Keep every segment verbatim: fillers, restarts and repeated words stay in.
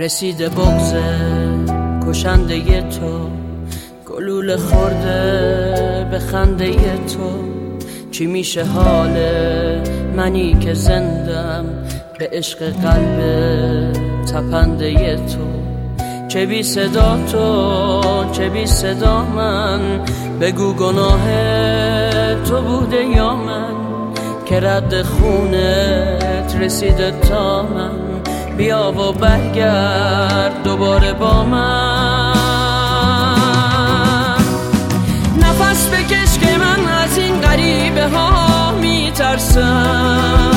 رسیده بغض کشنده تو، گلوله خورده به خنده تو. چی میشه حال منی که زندم به عشق قلب تپنده تو؟ چه بی صدا تو، چه بی صدا من، بگو گناه تو بوده یا من که رد خونت رسیده تا من. بیا و برگرد دوباره با من، نفس بکش که من از این غریبه ها میترسم،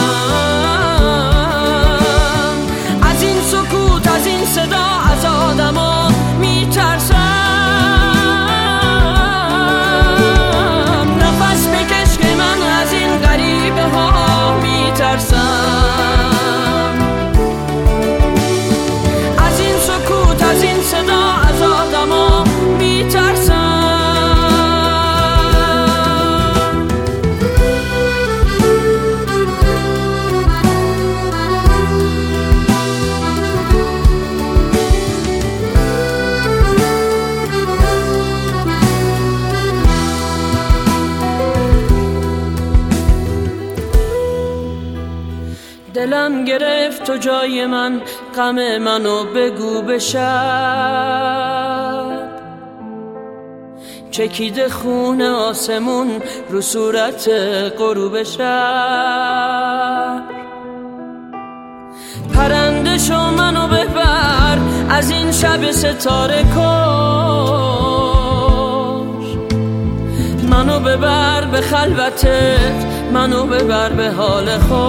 از این سکوت، از این صدا، از آدم ها میترسم. نفس بکش که من از این غریبه ها میترسم، از این سکوت، از این صدا، از آدم ها میترسم. دلم گرفت تو جای من، غم منو بگو بشد. چکیده خون آسمون رو صورت غروب شب. پرنده شو منو ببر از این شب ستاره کش، منو ببر به خلوتت، منو ببر به حال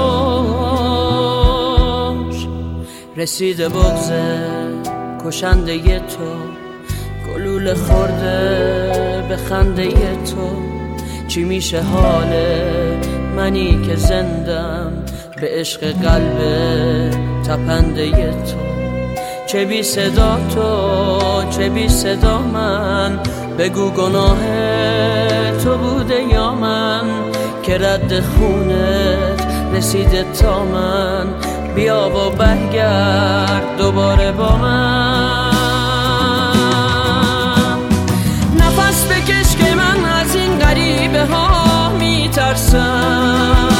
خوش. رسیده بغض کشنده تو، گلوله خورده به خنده تو. چی میشه حال منی که زندم به عشق قلب تپنده تو؟ چه بی صدا تو، چه بی صدا من، بگو گناه تو بوده یا من که رد خونت رسیده تا من. بیا و برگرد دوباره با من، نفس بکش که من از این غریبه ها میترسم،